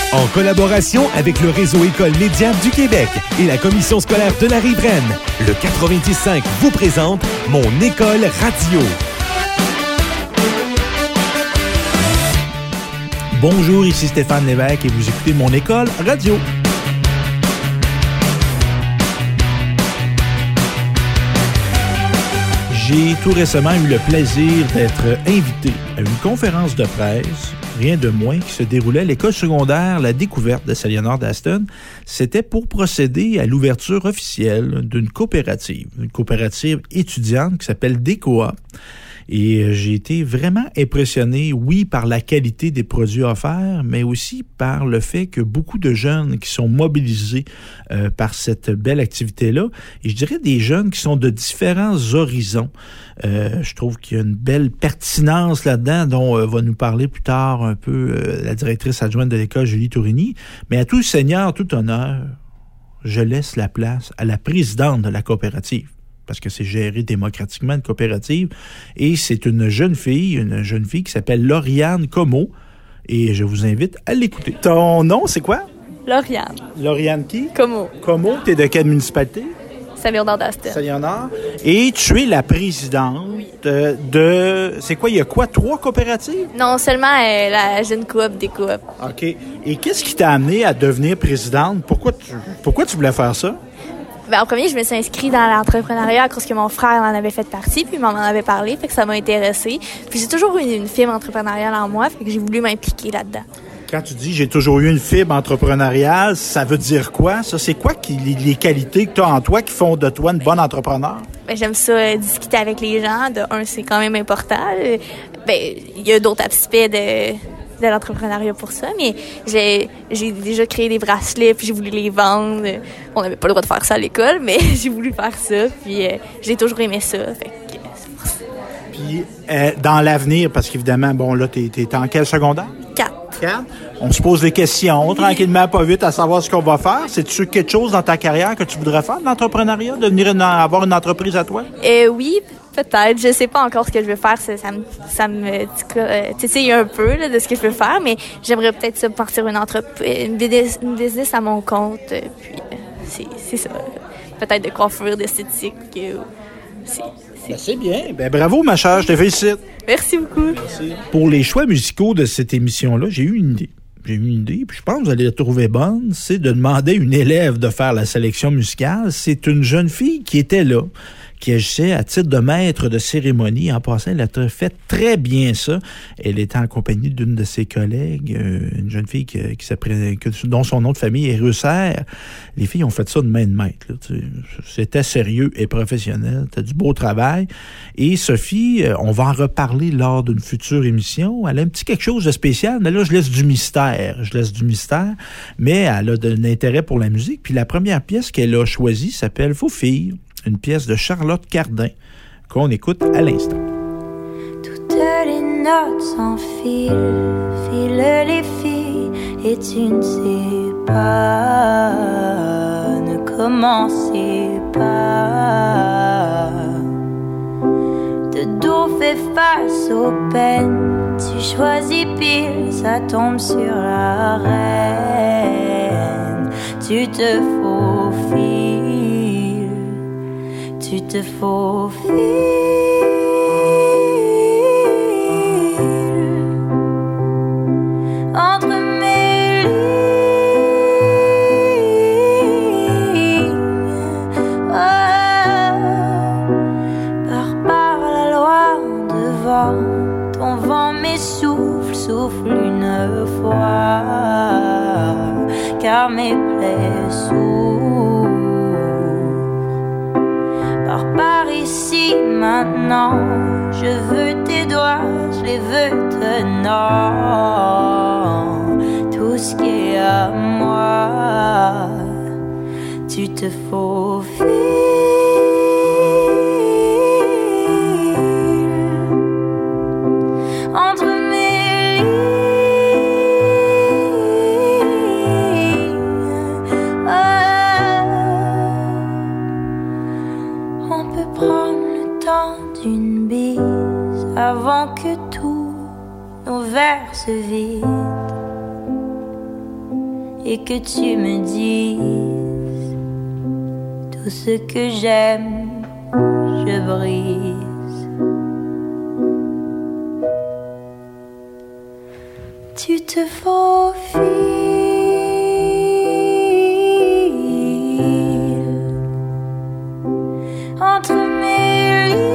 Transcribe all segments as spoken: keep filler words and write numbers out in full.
En collaboration avec le réseau École Média du Québec et la commission scolaire de la Riveraine, le quatre-vingt-dix cinq vous présente Mon École Radio. Bonjour, ici Stéphane Lévesque et vous écoutez Mon École Radio. J'ai tout récemment eu le plaisir d'être invité à une conférence de presse, rien de moins, qui se déroulait à l'école secondaire La Découverte de Salienor d'Aston. C'était pour procéder à l'ouverture officielle d'une coopérative, une coopérative étudiante qui s'appelle Décoa. Et j'ai été vraiment impressionné, oui, par la qualité des produits offerts, mais aussi par le fait que beaucoup de jeunes qui sont mobilisés euh, par cette belle activité-là, et je dirais des jeunes qui sont de différents horizons. Euh, je trouve qu'il y a une belle pertinence là-dedans dont euh, va nous parler plus tard un peu euh, la directrice adjointe de l'école, Julie Tourini. Mais à tout le Seigneur, tout honneur, je laisse la place à la présidente de la coopérative, parce que c'est géré démocratiquement, une coopérative. Et c'est une jeune fille, une jeune fille qui s'appelle Lauriane Comeau. Et je vous invite à l'écouter. Ton nom, c'est quoi? Lauriane. Lauriane qui? Comeau. Comeau. T'es de quelle municipalité? Salienor d'Aston. Salienor. Et tu es la présidente oui. de, de... C'est quoi, il y a quoi, trois coopératives? Non, seulement euh, la jeune coop des coops. OK. Et qu'est-ce qui t'a amené à devenir présidente? Pourquoi tu, pourquoi tu voulais faire ça? Ben, en premier, je me suis inscrite dans l'entrepreneuriat à cause que mon frère en avait fait partie, puis il m'en avait parlé, fait que ça m'a intéressée. Puis j'ai toujours eu une, une fibre entrepreneuriale en moi, fait que j'ai voulu m'impliquer là-dedans. Quand tu dis « j'ai toujours eu une fibre entrepreneuriale », ça veut dire quoi, ça? C'est quoi qui, les, les qualités que tu as en toi qui font de toi une bonne entrepreneur? Ben, j'aime ça, euh, discuter avec les gens. De un, c'est quand même important. Ben, il y a d'autres aspects de... de l'entrepreneuriat pour ça, mais j'ai, j'ai déjà créé des bracelets, puis j'ai voulu les vendre. On n'avait pas le droit de faire ça à l'école, mais j'ai voulu faire ça, puis euh, j'ai toujours aimé ça. Fait que, euh, c'est pour ça. Puis, euh, dans l'avenir, parce qu'évidemment, bon, là, t'es, t'es en quel secondaire? Quatre. Quatre? On se pose des questions, tranquillement, pas vite, à savoir ce qu'on va faire. C'est-tu quelque chose dans ta carrière que tu voudrais faire, de l'entrepreneuriat, devenir une, avoir une entreprise à toi? Euh, oui, peut-être. Je sais pas encore ce que je veux faire. Ça, ça me, ça me euh, titille un peu là, de ce que je veux faire, mais j'aimerais peut-être ça, partir une entreprise, une business, une business à mon compte. Euh, puis euh, c'est, c'est ça. Peut-être de coiffure, d'esthétique. Euh, c'est, c'est... Ben, c'est bien. Ben, bravo, ma chère. Je te félicite. Merci beaucoup. Merci. Pour les choix musicaux de cette émission-là, j'ai eu une idée. J'ai eu une idée, puis je pense que vous allez la trouver bonne, c'est de demander à une élève de faire la sélection musicale. C'est une jeune fille qui était là, qui agissait à titre de maître de cérémonie. En passant, elle a fait très bien ça. Elle était en compagnie d'une de ses collègues, euh, une jeune fille qui, qui s'appelait, dont son nom de famille est Russer. Les filles ont fait ça de main de maître. Là, c'était sérieux et professionnel. C'était du beau travail. Et Sophie, on va en reparler lors d'une future émission. Elle a un petit quelque chose de spécial, mais là, je laisse du mystère. Je laisse du mystère, mais elle a de l'intérêt pour la musique. Puis la première pièce qu'elle a choisie s'appelle « Faux filles ». Une pièce de Charlotte Cardin qu'on écoute à l'instant. Toutes les notes s'enfilent, filent les filles, et tu ne sais pas, ne commencez pas. De dos fait face aux peines, tu choisis pile, ça tombe sur la reine. Tu te faufiles. Tu te faufiles entre mes lignes, oh, par, par la loi devant ton vent m'essouffle, souffle une fois, car mes plaies s'ouvrent. Par ici maintenant, je veux tes doigts, je les veux tenant. Tout ce qui est à moi, tu te faufiles entre mes lignes. Oh, on peut prendre le temps d'une bise avant que tous nos verres se vident. et que tu me dises tout ce que j'aime, je brise. Tu te faufiles entre mes lignes.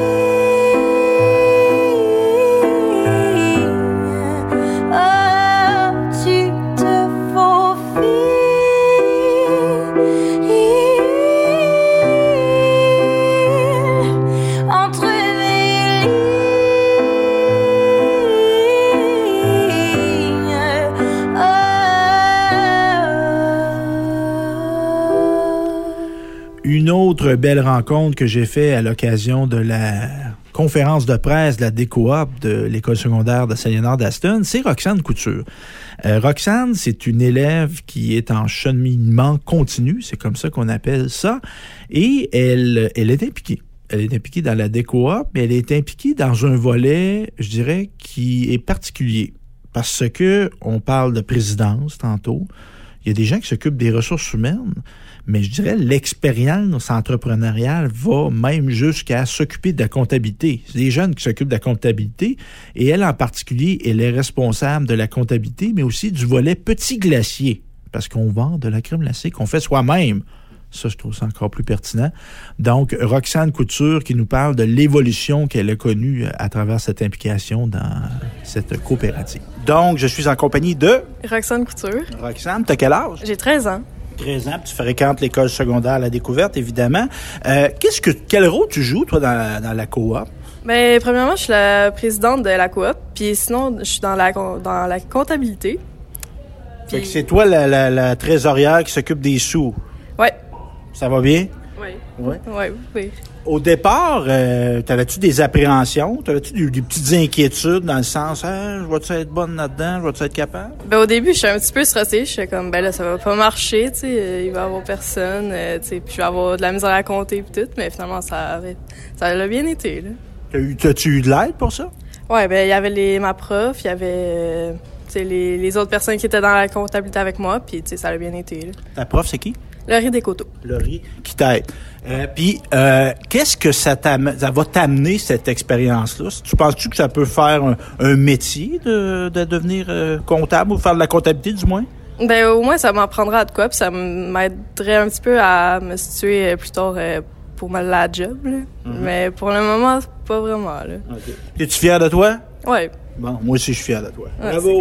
Une autre belle rencontre que j'ai faite à l'occasion de la conférence de presse de la DécoOp de l'école secondaire de Saint-Léonard d'Aston, c'est Roxane Couture. Euh, Roxane, c'est une élève qui est en cheminement continu, c'est comme ça qu'on appelle ça, et elle, elle est impliquée. Elle est impliquée dans la DécoOp, mais elle est impliquée dans un volet, je dirais, qui est particulier. Parce que on parle de présidence tantôt. Il y a des gens qui s'occupent des ressources humaines, mais je dirais l'expérience entrepreneuriale va même jusqu'à s'occuper de la comptabilité. C'est des jeunes qui s'occupent de la comptabilité et elle en particulier, elle est responsable de la comptabilité, mais aussi du volet petit glacier, parce qu'on vend de la crème glacée qu'on fait soi-même. Ça, je trouve ça encore plus pertinent. Donc, Roxane Couture qui nous parle de l'évolution qu'elle a connue à travers cette implication dans cette coopérative. Donc, je suis en compagnie de... Roxane Couture. Roxane, t'as quel âge? J'ai treize ans. treize ans, puis tu fréquentes l'école secondaire à la Découverte, évidemment. Euh, qu'est-ce que, quel rôle tu joues, toi, dans, dans la coop? Bien, premièrement, je suis la présidente de la coop, puis sinon, je suis dans la, dans la comptabilité. Puis... Fait que c'est toi la, la, la trésorière qui s'occupe des sous. Ouais. Ça va bien? Oui. Oui? Oui, oui. Au départ, euh, t'avais-tu des appréhensions? T'avais-tu des, des petites inquiétudes dans le sens, ah, je vais-tu être bonne là-dedans? Je vais-tu être capable? Ben, au début, je suis un petit peu stressée. Je suis comme, ben là, ça va pas marcher, tu sais. Il va y avoir personne, euh, tu sais. Puis je vais avoir de la misère à compter puis tout. Mais finalement, ça avait, ça a bien été, là. T'as eu, t'as-tu eu de l'aide pour ça? Ouais, ben, il y avait les, ma prof, il y avait, euh, tu sais, les, les autres personnes qui étaient dans la comptabilité avec moi. Puis, tu sais, ça a bien été, là. Ta prof, c'est qui? Laurie Descoteaux. Laurie qui t'aide. Euh, Puis, euh, qu'est-ce que ça, ça va t'amener, cette expérience-là? Tu penses-tu que ça peut faire un, un métier de, de devenir euh, comptable ou faire de la comptabilité, du moins? Ben au moins, ça m'apprendra à de quoi, puis ça m'aiderait un petit peu à me situer plus tard euh, pour ma la job, là. Mm-hmm. Mais pour le moment, pas vraiment, là. Okay. Es-tu fière de toi? Ouais. Bon, moi aussi, je suis fier de toi. Ouais, bravo!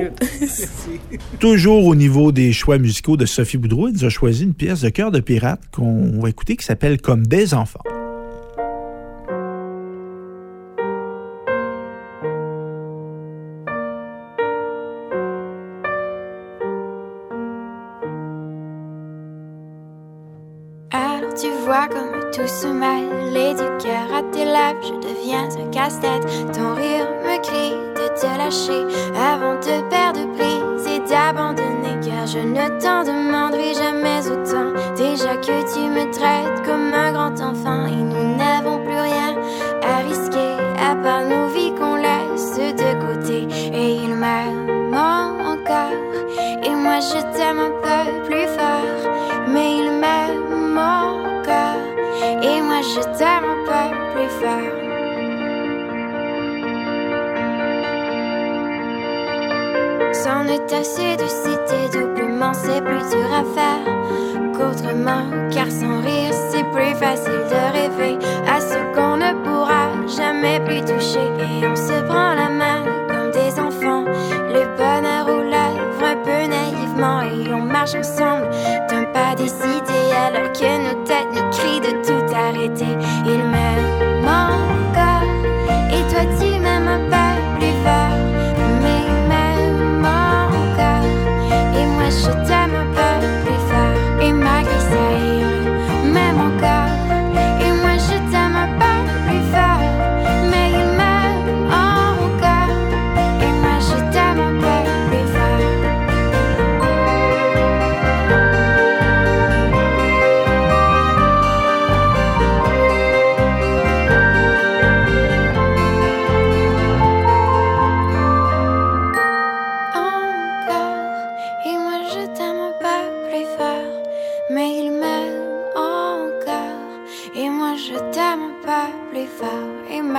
Toujours au niveau des choix musicaux de Sophie Boudreau, elle nous a choisi une pièce de Cœur de pirate qu'on va écouter qui s'appelle « Comme des enfants ». Alors tu vois comme tout se mêle et du cœur à tes lèvres, je deviens un casse-tête. Ton rire me crie de te lâcher avant de perdre prise et d'abandonner, car je ne t'en demanderai jamais autant. Déjà que tu me traites comme un grand enfant et nous n'avons plus rien à risquer à part nos vies qu'on laisse de côté. Et il m'aime encore et moi je t'aime un peu plus fort, mais il m'aime encore et moi je t'aime un peu plus fort. C'en est assez de citer doublement, c'est plus dur à faire qu'autrement, car sans rire c'est plus facile de rêver à ce qu'on ne pourra jamais plus toucher. Et on se prend la main comme des enfants, le bonheur aux lèvres un peu naïvement, et on marche ensemble d'un pas décidé alors que nos têtes nous crient de tout arrêter. Il m'aime encore et toi tu m'aimes un peu plus fort, mais il m'aime encore et moi je t'aime un peu plus fort. Et malgré ça il m'aime encore et moi je t'aime un peu plus fort, mais il m'aime encore et moi je t'aime un peu plus fort.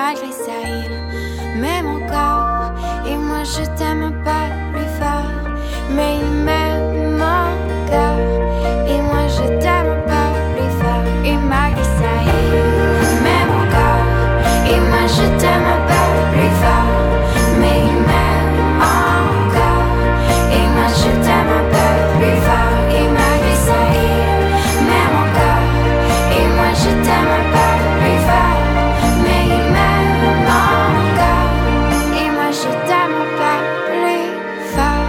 malgré ça il m'aime encore. Et moi je t'aime pas plus fort, mais il m'aime encore. Et moi je t'aime pas plus fort, et malgré ça il m'aime encore. Et moi je t'aime pas plus fort, mais il m'aime encore. Et moi je t'aime pas plus fort, et malgré ça il m'aime encore. Et moi je t'aime pas plus fort, mais il m'aime encore. Et moi je t'aime pas plus fort.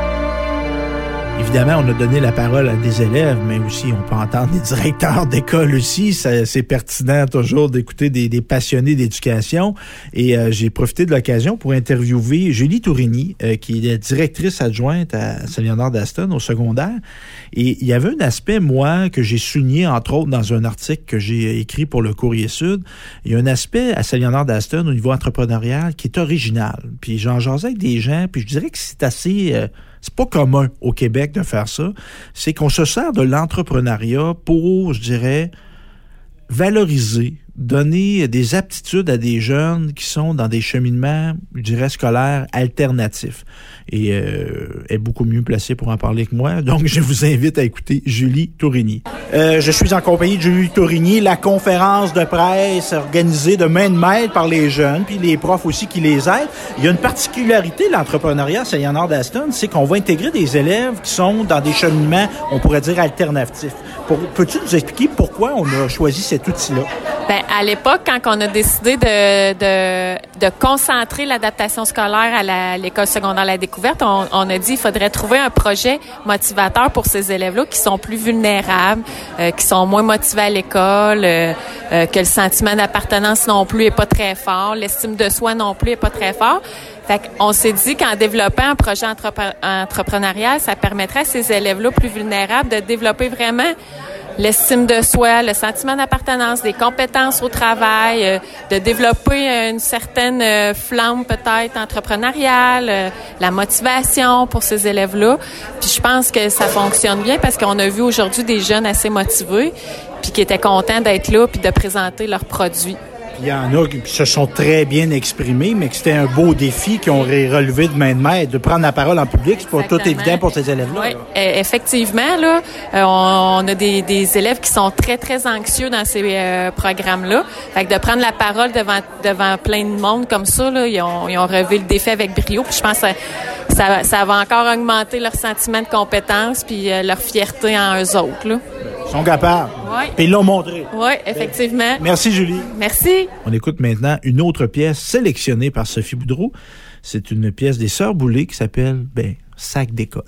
Évidemment, on a donné la parole à des élèves, mais aussi on peut entendre des directeurs d'école aussi. Ça, c'est pertinent toujours d'écouter des, des passionnés d'éducation. Et euh, j'ai profité de l'occasion pour interviewer Julie Tourigny, euh, qui est directrice adjointe à Saint-Léonard d'Aston au secondaire. Et il y avait un aspect, moi, que j'ai souligné, entre autres, dans un article que j'ai écrit pour le Courrier Sud. Il y a un aspect à Saint-Léonard d'Aston au niveau entrepreneurial qui est original. Puis j'en jasais avec des gens, puis je dirais que c'est assez... Euh, c'est pas commun au Québec de faire ça. C'est qu'on se sert de l'entrepreneuriat pour, je dirais, valoriser, donner des aptitudes à des jeunes qui sont dans des cheminements, je dirais, scolaires alternatifs. Et euh, est beaucoup mieux placée pour en parler que moi. Donc, je vous invite à écouter Julie Tourigny. Euh, je suis en compagnie de Julie Tourigny, la conférence de presse organisée de main de maître par les jeunes, puis les profs aussi qui les aident. Il y a une particularité de l'entrepreneuriat à Saint-Léonard d'Aston, c'est qu'on va intégrer des élèves qui sont dans des cheminements, on pourrait dire, alternatifs. Pour, peux-tu nous expliquer pourquoi on a choisi cet outil-là? Ben, à l'époque, quand on a décidé de, de, de concentrer l'adaptation scolaire à, la, à l'école secondaire La Découverte, on, on a dit qu'il faudrait trouver un projet motivateur pour ces élèves-là qui sont plus vulnérables, euh, qui sont moins motivés à l'école, euh, euh, que le sentiment d'appartenance non plus est pas très fort, l'estime de soi non plus est pas très fort. Fait qu'on s'est dit qu'en développant un projet entrepre- entrepreneurial, ça permettrait à ces élèves-là plus vulnérables de développer vraiment l'estime de soi, le sentiment d'appartenance, des compétences au travail, euh, de développer une certaine euh, flamme peut-être entrepreneuriale, euh, la motivation pour ces élèves-là. Puis je pense que ça fonctionne bien parce qu'on a vu aujourd'hui des jeunes assez motivés puis qui étaient contents d'être là puis de présenter leurs produits. Il y en a qui se sont très bien exprimés, mais que c'était un beau défi qu'ils ont relevé de main de maître, de prendre la parole en public. C'est pas tout évident pour ces élèves-là. Oui, là. Effectivement, là, euh, on a des, des élèves qui sont très, très anxieux dans ces euh, programmes-là. Fait que de prendre la parole devant, devant plein de monde comme ça, là, ils ont, ils ont relevé le défi avec brio. Puis je pense que ça, ça, ça va encore augmenter leur sentiment de compétence puis euh, leur fierté en eux autres, là. Ils sont capables. Oui. Puis ils l'ont montré. Oui, effectivement. Merci, Julie. Merci. On écoute maintenant une autre pièce sélectionnée par Sophie Boudreau. C'est une pièce des Sœurs Boulay qui s'appelle, ben, Sac d'école.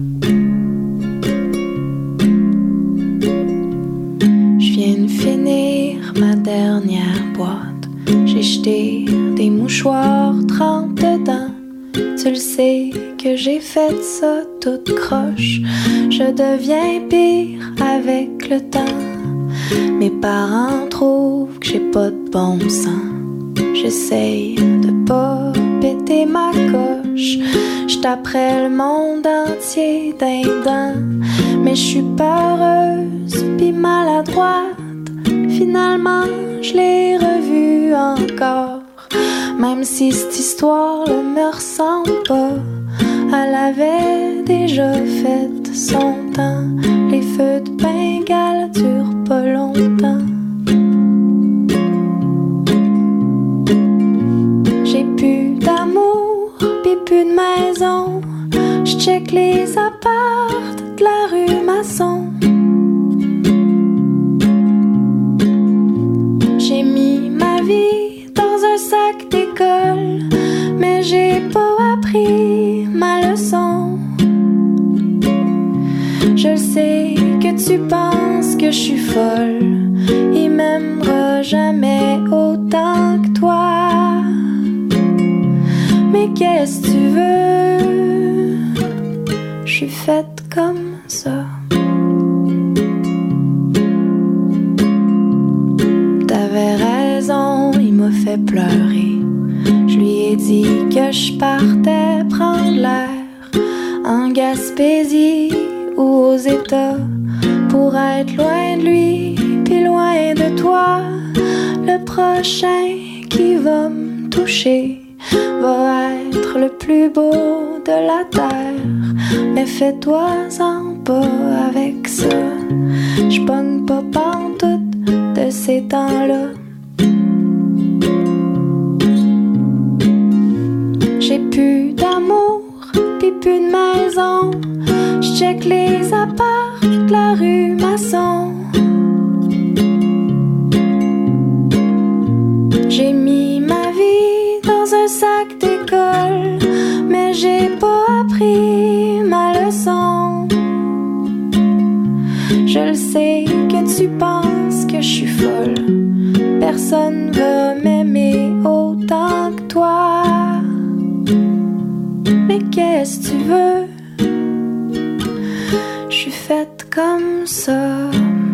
Je viens de finir ma dernière boîte. J'ai jeté des mouchoirs trempes dedans. Tu le sais que j'ai fait ça toute croche. Je deviens pire avec le temps. Mes parents trouvent que j'ai pas de bon sens. J'essaye de pas péter ma coche. J'taperais le monde entier d'un dent. Mais je suis peureuse pis maladroite. Finalement, je l'ai revue encore. Même si cette histoire ne me ressemble pas, elle avait déjà fait son temps. Les feux de Bengale durent pas longtemps. J'ai plus d'amour, pis plus de maison. J'check les apparts de la rue Masson. J'ai mis ma vie dans un sac d'école, mais j'ai pas appris ma leçon. Je sais que tu penses que je suis folle, il m'aimera jamais autant que toi. Mais qu'est-ce que tu veux? Je suis faite comme ça. T'avais raison, il m'a fait pleurer. Je lui ai dit que je partais prendre l'air en Gaspésie ou aux États pour être loin de lui puis loin de toi. Le prochain qui va me toucher va être le plus beau de la terre. Mais fais-toi-en pas avec ça. J'pogne pas pantoute de ces temps-là. J'ai plus d'amour, pis plus de maison. J'check les apparts de la rue Masson. J'ai mis ma vie dans un sac d'école, mais j'ai pas appris ma leçon. Je le sais que tu penses que je suis folle. Personne va m'aimer autant que toi. Mais qu'est-ce que tu veux? Je suis faite comme ça.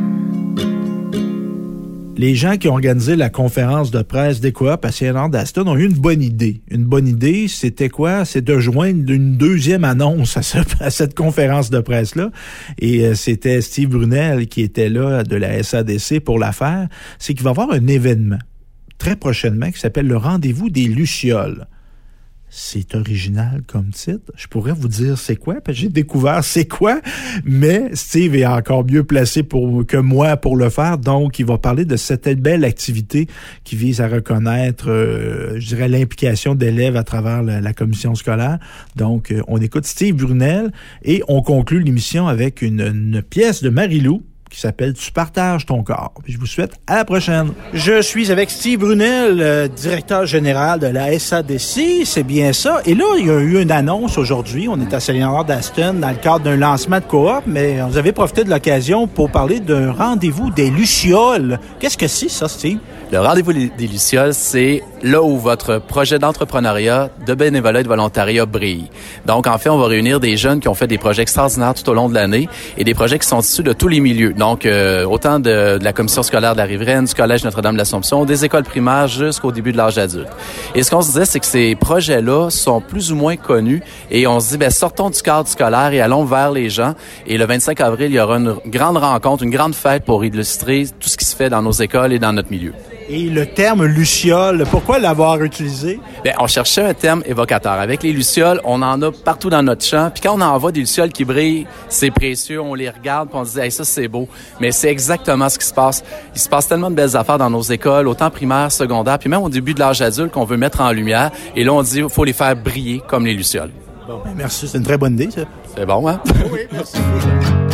Les gens qui ont organisé la conférence de presse des coops à Saint-Léonard-d'Aston ont eu une bonne idée. Une bonne idée, c'était quoi? C'est de joindre une deuxième annonce à, ce, à cette conférence de presse-là. Et euh, c'était Steve Brunel qui était là de la S A D C pour la faire. C'est qu'il va y avoir un événement très prochainement qui s'appelle le Rendez-vous des Lucioles. C'est original comme titre. Je pourrais vous dire c'est quoi, parce que j'ai découvert c'est quoi, mais Steve est encore mieux placé pour, que moi pour le faire. Donc, il va parler de cette belle activité qui vise à reconnaître, euh, je dirais, l'implication d'élèves à travers la, la commission scolaire. Donc, euh, on écoute Steve Brunel et on conclut l'émission avec une, une pièce de Marie-Lou qui s'appelle « Tu partages ton corps ». Puis je vous souhaite à la prochaine. Je suis avec Steve Brunel, euh, directeur général de la S A D C, c'est bien ça. Et là, il y a eu une annonce aujourd'hui. On est à Saint-Léonard-d'Aston dans le cadre d'un lancement de coop, mais vous avez profité de l'occasion pour parler d'un rendez-vous des Lucioles. Qu'est-ce que c'est, ça, Steve? Le Rendez-vous des Lucioles, c'est là où votre projet d'entrepreneuriat, de bénévolat et de volontariat brille. Donc, en fait, on va réunir des jeunes qui ont fait des projets extraordinaires tout au long de l'année et des projets qui sont issus de tous les milieux. Donc, euh, autant de, de la commission scolaire de la Riveraine, du Collège Notre-Dame de l'Assomption, des écoles primaires jusqu'au début de l'âge adulte. Et ce qu'on se disait, c'est que ces projets-là sont plus ou moins connus et on se dit, ben sortons du cadre scolaire et allons vers les gens. Et le vingt-cinq avril, il y aura une grande rencontre, une grande fête pour illustrer tout ce qui se fait dans nos écoles et dans notre milieu. Et le terme luciole, pourquoi l'avoir utilisé? Bien, on cherchait un terme évocateur. Avec les lucioles, on en a partout dans notre champ. Puis quand on en voit des lucioles qui brillent, c'est précieux, on les regarde, puis on se dit, hey, ça, c'est beau. Mais c'est exactement ce qui se passe. Il se passe tellement de belles affaires dans nos écoles, autant primaires, secondaires, puis même au début de l'âge adulte qu'on veut mettre en lumière. Et là, on dit, il faut les faire briller comme les lucioles. Bon, ben merci, c'est une très bonne idée, ça. C'est bon, hein? Oui, merci.